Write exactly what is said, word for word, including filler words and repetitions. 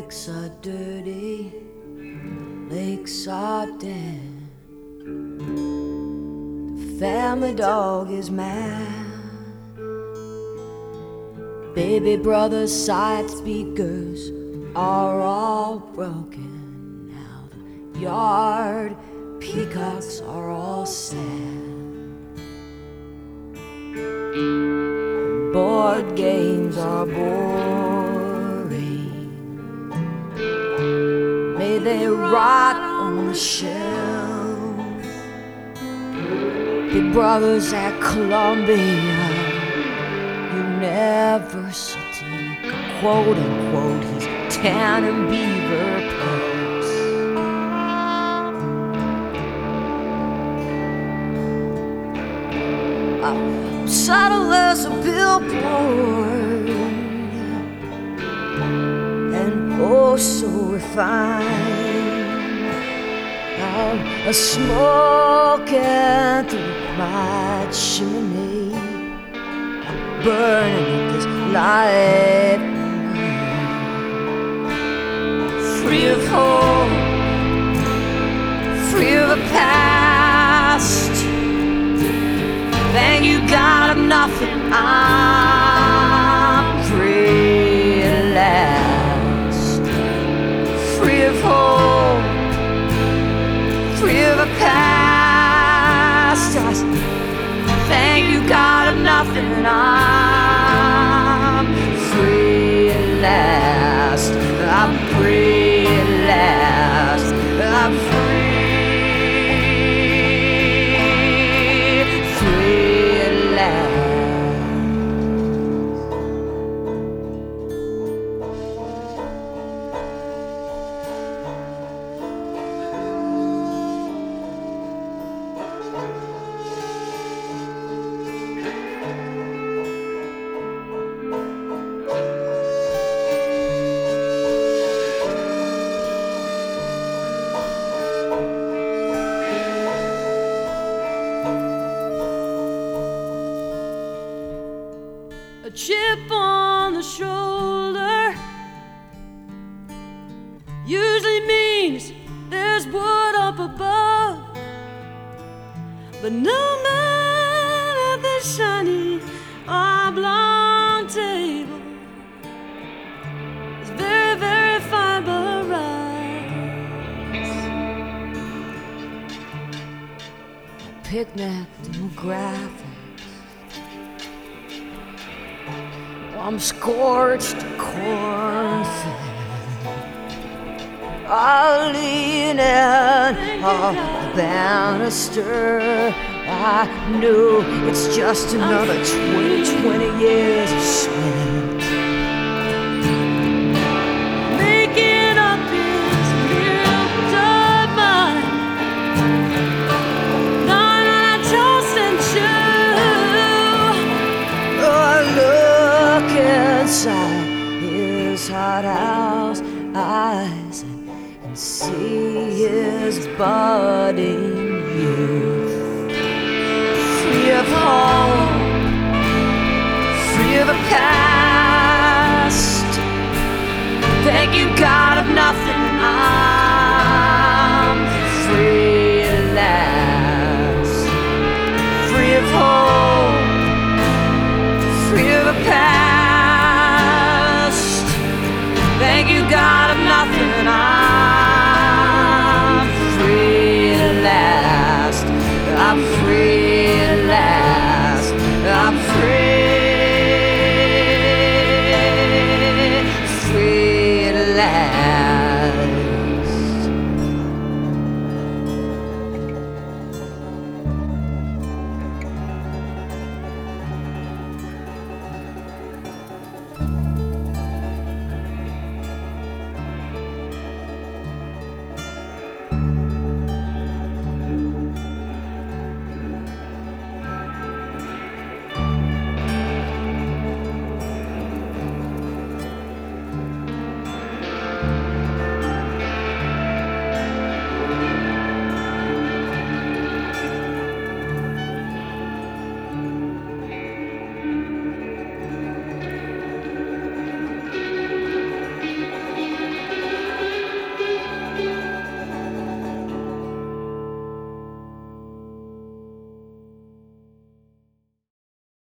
Lakes are dirty, lakes are dead. The family dog is mad. Baby brother's side speakers are all broken. Now the yard peacocks are all sad. Board games are boring. May they rot on the shelf. Big brother's at Columbia University, quote unquote, he's tanning beaver pelts. I'm subtle as a billboard and oh so refined. I'm a smoking through my chimney, burning up this life, free of hope, free of the past. Thank you God I'm nothing, I'm free at last. Free of hope, free of the past. Thank you God I'm nothing, I'm free at last. I'm free at last. I'm free, free at last. A chip on the shoulder usually means there's wood up above, but no man at the shiny oblong table is very, very fiberized. Picnic demographic, I'm scorched cornfed. I'll lean in on the banister. I know it's just another twenty, twenty years of sweat. Making up this guilt of mine, not on a toast and chew. Oh, look inside his hothouse eyes and, and see his budding youth. Free of home, free of the past.